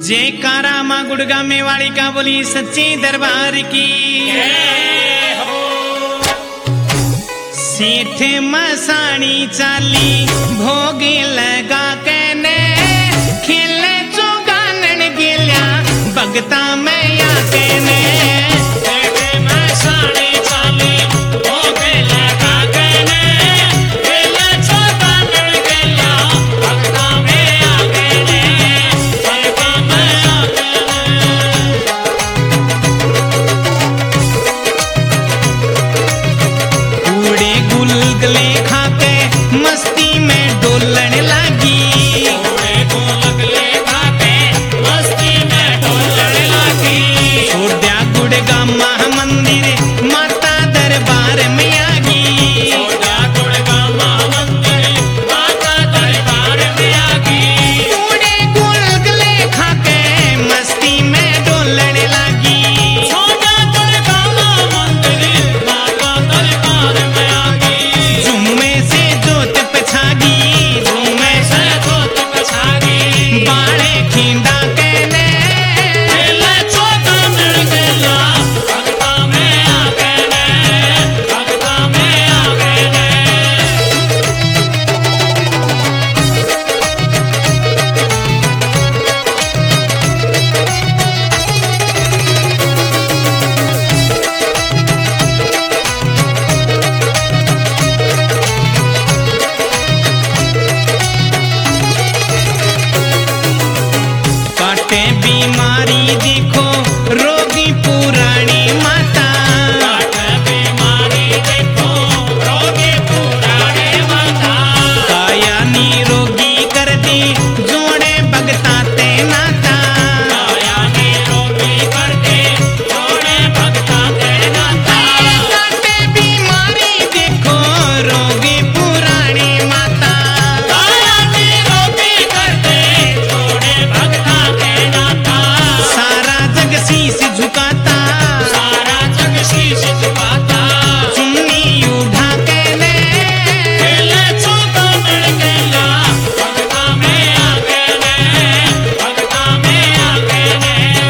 जयकारा माँ गुड़गा मेवाड़ी का बोली सच्चे दरबार की। सेठ मसाणी चाली भोगे लगा के ने खेले चो गानन गेल्या भगता में या के ने बीमारी देखो रोगी पुरानी माता, बीमारी देखो रोगी पुरानी माता, काया निरोगी कर दी जोड़े भगता ते नाता, काया निरोगी कर दे जोड़े भगता ते नाता, काटे बीमारी देखो रोगी पुरानी माता, काया निरोगी कर दे जोड़े भगता ते नाता, सारा जग शीश झुकाता, सारा जग शीश झुकाता, चुन्नी उठा के ले चौका मिल गया भगता में आ गए, भगता में आ गए।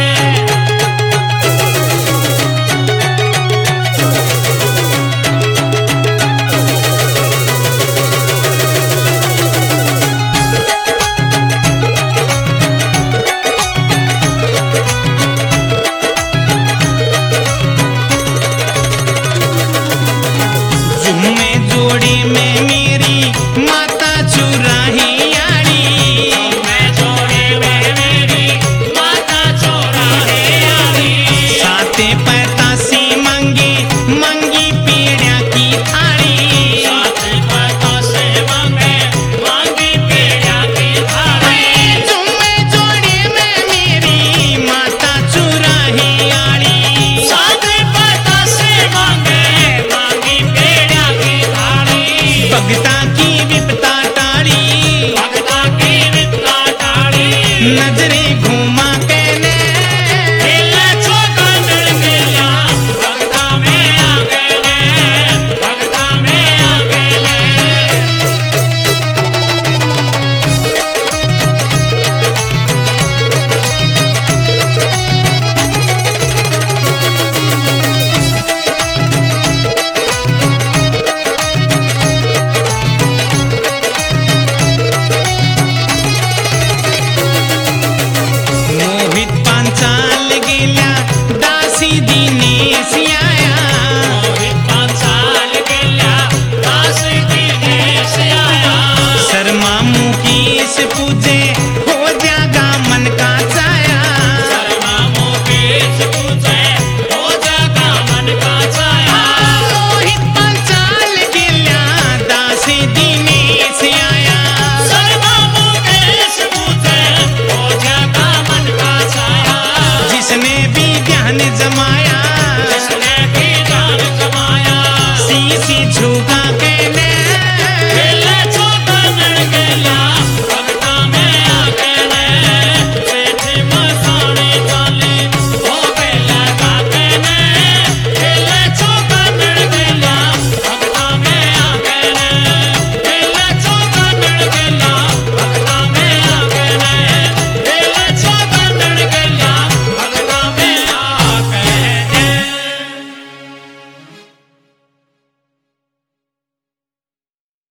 जोड़ी में मेरी माता चुराही आड़ी, मैं जोड़े में मेरी माता चुराही आड़ी, साते पैतासी मंगी मंगी पीड़िया की थाली, साते पैतासी मंगे मंगी पीड़िया की थाली, जुम्मे जोड़ी में मेरी माता चुराही आड़ी, साते पैतासी मंगे मंगी पीड़िया की थाली, भगता की विपता टाली, भगता की विपता टाली, नजरे घुमा के ने चौका मिल गया भगता में आ गए, भगता में आ गए। मोहित पांचाल गेल्या दासी दिनेश आया, मोहित पांचाल गेल्या दासी दिनेश आया, शर्मा मुकेश पूजे